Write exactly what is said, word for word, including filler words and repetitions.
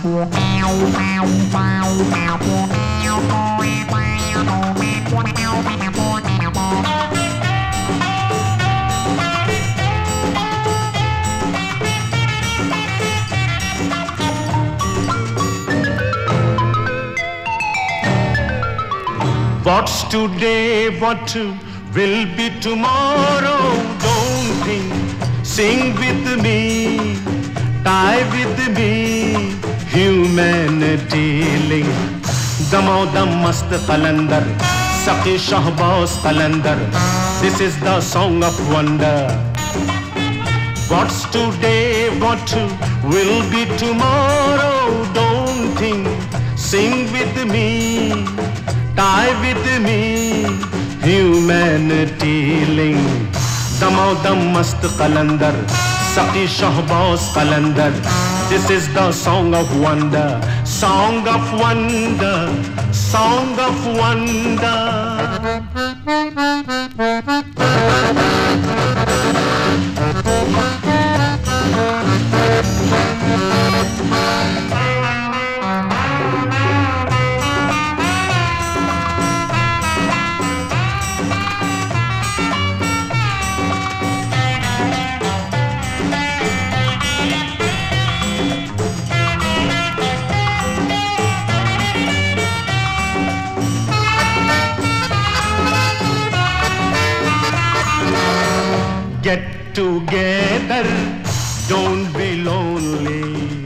What's today, what will be tomorrow? Don't think, sing with me, die with me. Humanity link, damo dam mast qalandar, saqi shahbaz qalandar. This is the song of wonder. What's today, what will be tomorrow? Don't think, sing with me, die with me. Humanity link, damo dam mast qalandar, saqi shahbaz qalandar. This is the song of wonder, song of wonder, song of wonder. Get together, don't be lonely.